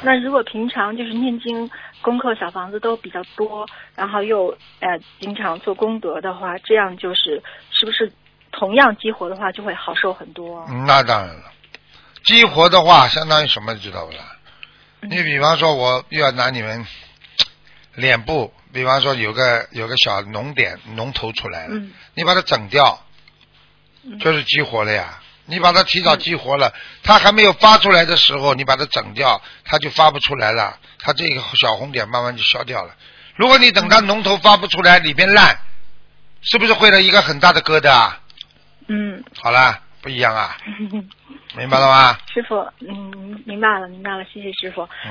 那如果平常就是念经功课小房子都比较多，然后又经常做功德的话，这样就是是不是同样激活的话就会好受很多？ 那当然了，激活的话相当于什么知道不啦？你比方说我又要拿你们脸部，比方说有个小脓点脓头出来了，你把它整掉，就是激活了呀。你把它提早激活了，它还没有发出来的时候，你把它整掉，它就发不出来了，它这个小红点慢慢就消掉了。如果你等它脓头发不出来，里边烂，是不是会了一个很大的疙瘩啊？好了，不一样啊。明白了吗？ 师傅，明白了，谢谢师傅。